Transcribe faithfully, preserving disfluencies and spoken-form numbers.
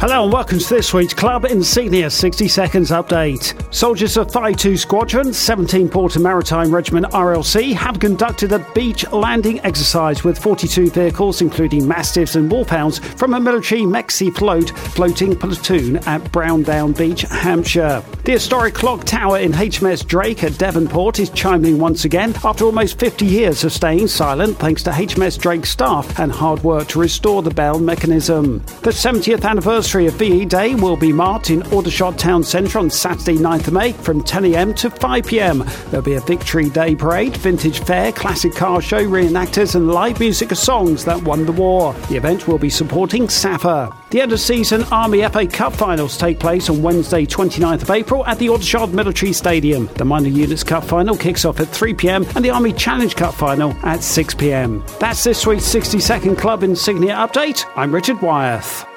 Hello and welcome to this week's Club Insignia sixty seconds update. Soldiers of Thigh two Squadron, seventeenth Port and Maritime Regiment R L C, have conducted a beach landing exercise with forty-two vehicles, including Mastiffs and Wolfhounds, from a military Mexi float floating platoon at Browndown Beach, Hampshire. The historic clock tower in H M S Drake at Devonport is chiming once again after almost fifty years of staying silent thanks to H M S Drake staff and hard work to restore the bell mechanism. The seventieth anniversary of V E Day will be marked in Aldershot Town Centre on Saturday ninth of May from ten a m to five p m. There'll be a Victory Day parade, vintage fair, classic car show, reenactors and live music of songs that won the war. The event will be supporting S A F A. The end-of-season Army F A Cup finals take place on Wednesday twenty-ninth of April at the Aldershot Military Stadium. The Minor Units Cup final kicks off at three p m and the Army Challenge Cup final at six p m. That's this week's sixty second Club Insignia update. I'm Richard Wyeth.